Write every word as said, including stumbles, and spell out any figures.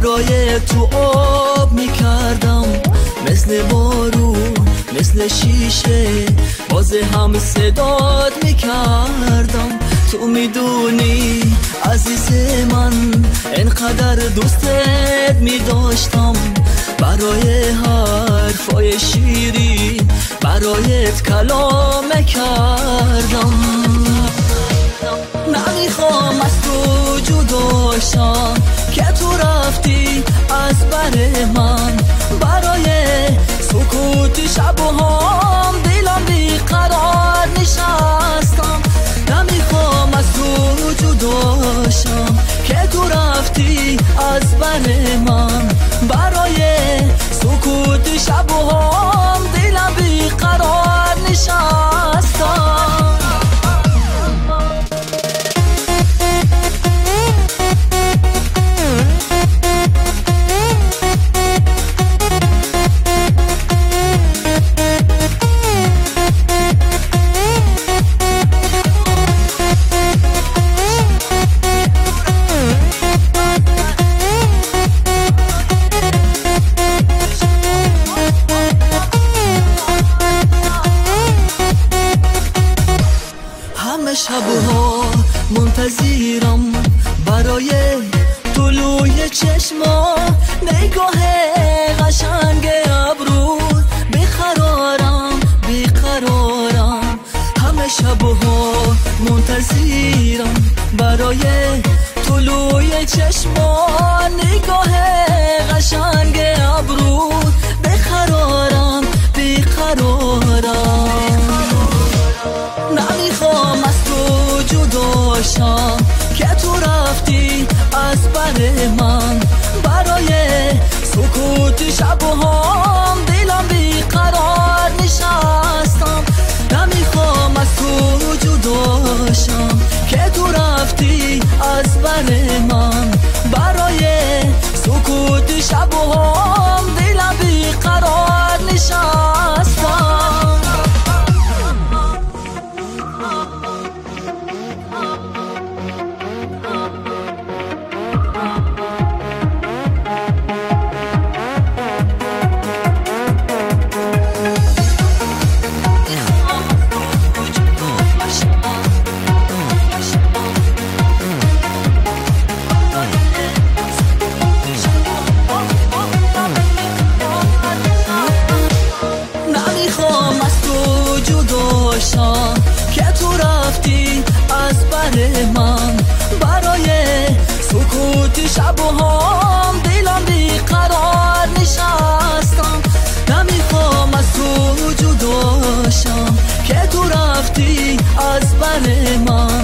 برای تو آب میکردم، مثل بارون مثل شیشه باز هم صداد میکردم. تو میدونی عزیز من انقدر دوستت میداشتم، برای حرفای شیری برایت کلام کردم. نمیخوام از تو جدا شم که تو رفتی از بر من، برای سکوت شب و هم دلم بیقرار نشستم. نمیخوام از تو جدا شم که تو رفتی از بر من، برای سکوت شب و هم دلم بیقرار نشستم. شبها منتظرم برای طلوع چشما، نگاه قشنگ ابرو، بیقرارم بیقرارم. همه شبها منتظرم برای طلوع چشما، نگاه قشنگ ابرو، بیقرارم بیقرارم. نمیخوام از تو جدا شم که تو رفتی از بر من، برای سکوت شب و هم دلم بیقرار نشستم. نمیخوام از تو جدا شم که تو رفتی از بر من، برای سکوت شب و هم دلم بیقرار نشستم. که تو رفتی از بر من، برای سکوت شب و هم دلم بیقرار نشستم. نمیخوام از تو جدا شم که تو رفتی از بر من،